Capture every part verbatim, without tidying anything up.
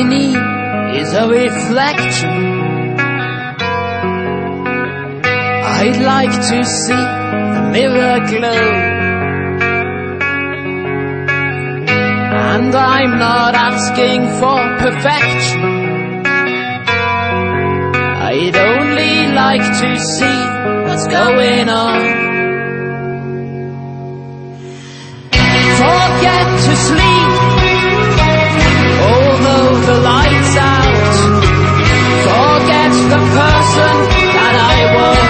I need is a reflection. I'd like to see the mirror glow, and I'm not asking for perfection. I'd only like to see what's going on. Forget to sleep, although the light's out. Forget the person that I was.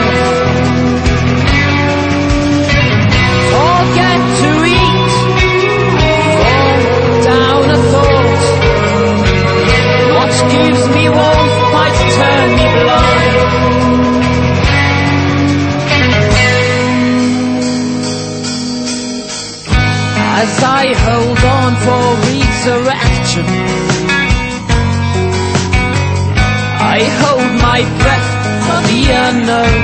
Forget to eat, fall down a thought. What gives me warmth might turn me blind. As I hold on for resurrection, I hold my breath for the unknown.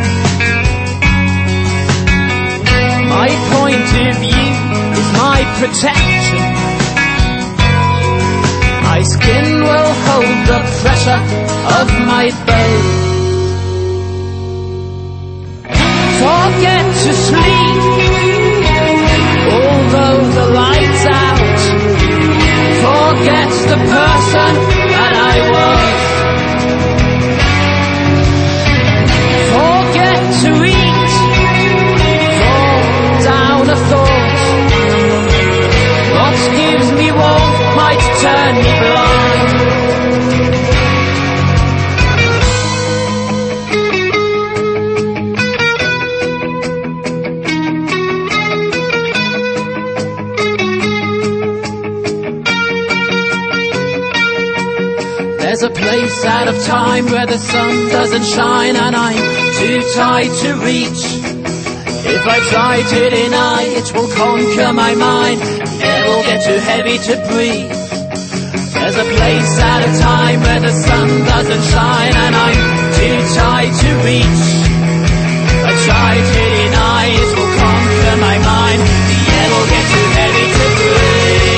My point of view is my protection. My skin will hold the pressure of my bones. Forget to sleep, although the light's out. Forget the person that I was. Forget to eat, fall down a thought. What gives me warmth might turn me blind. There's a place out of time where the sun doesn't shine, and I'm too tired to reach. If I try to deny, it will conquer my mind. The air will get too heavy to breathe. There's a place out of time where the sun doesn't shine, and I'm too tired to reach. If I try to deny, it will conquer my mind. The air will get too heavy to breathe.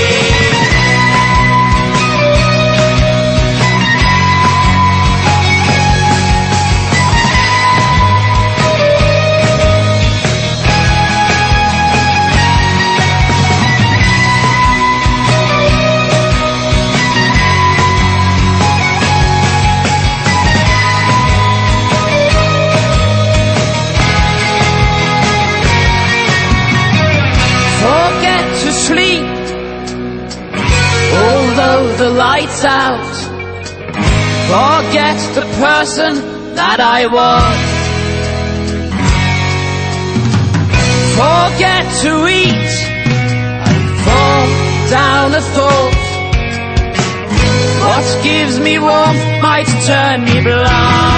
The light's out. Forget the person that I was. Forget to eat and fall down a thought. What gives me warmth might turn me blind.